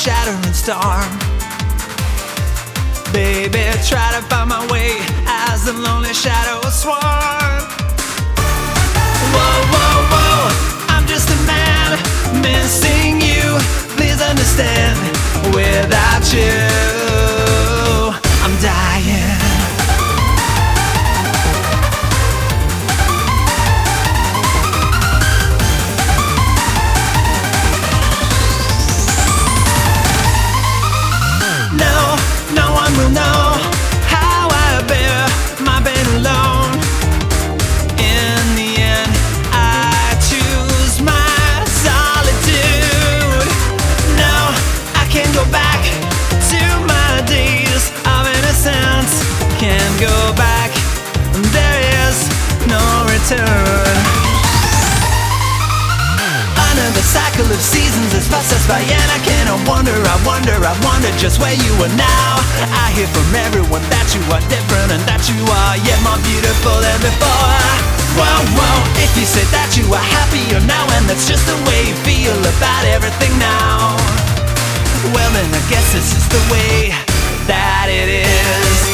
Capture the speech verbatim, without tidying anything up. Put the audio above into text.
shattering storm. Baby, try to find my way as the lonely shadows swarm. Whoa, whoa, whoa, I'm just a man missing you. Please understand, without you, I'm dying. No, no one will know how I bear my pain alone. In the end, I choose my solitude. No, I can't go back to my days of innocence. Can't go back, there is no return. Another cycle of seasons has passed us by, and I cannot wonder, I wonder, I wonder just where you are now. I hear from everyone that you are different and that you are yet more beautiful than before. Whoa, whoa, if you say that you are happier now and that's just the way you feel about everything now, well then I guess this is the way that it is.